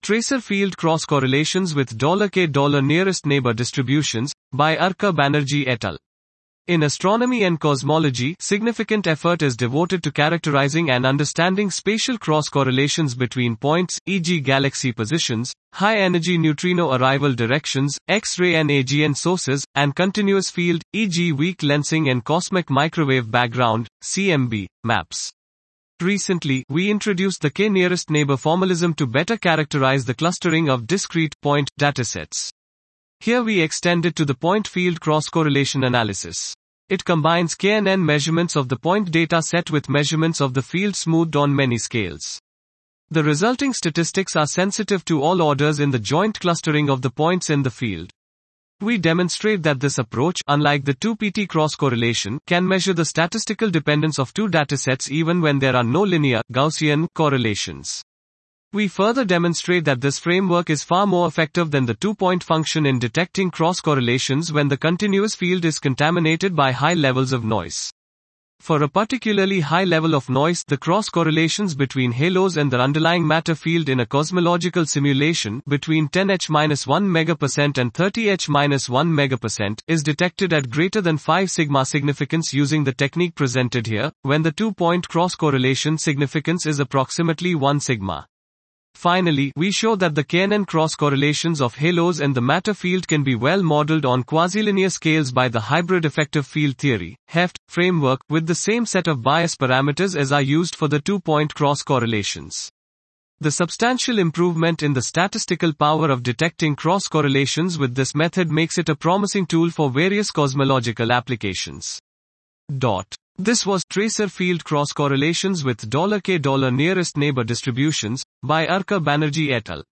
Tracer Field Cross Correlations with $K Nearest Neighbor Distributions, by Arka Banerjee et al. In astronomy and cosmology, significant effort is devoted to characterizing and understanding spatial cross-correlations between points, e.g. galaxy positions, high-energy neutrino arrival directions, X-ray and AGN sources, and continuous field, e.g. weak lensing and cosmic microwave background, CMB, maps. Recently, we introduced the K-nearest neighbor formalism to better characterize the clustering of discrete point datasets. Here we extend it to the point field cross-correlation analysis. It combines KNN measurements of the point data set with measurements of the field smoothed on many scales. The resulting statistics are sensitive to all orders in the joint clustering of the points in the field. We demonstrate that this approach, unlike the 2PT cross-correlation, can measure the statistical dependence of two datasets even when there are no linear, Gaussian, correlations. We further demonstrate that this framework is far more effective than the two-point function in detecting cross-correlations when the continuous field is contaminated by high levels of noise. For a particularly high level of noise, the cross-correlations between halos and the underlying matter field in a cosmological simulation between 10H-1 MegaPercent and 30H-1 MegaPercent is detected at greater than 5 sigma significance using the technique presented here, when the two-point cross-correlation significance is approximately 1 sigma. Finally, we show that the KNN cross-correlations of halos and the matter field can be well modeled on quasi-linear scales by the hybrid effective field theory, HEFT, framework, with the same set of bias parameters as are used for the two-point cross-correlations. The substantial improvement in the statistical power of detecting cross-correlations with this method makes it a promising tool for various cosmological applications. This was Tracer Field Cross Correlations with $K Nearest Neighbor Distributions, by Arka Banerjee et al.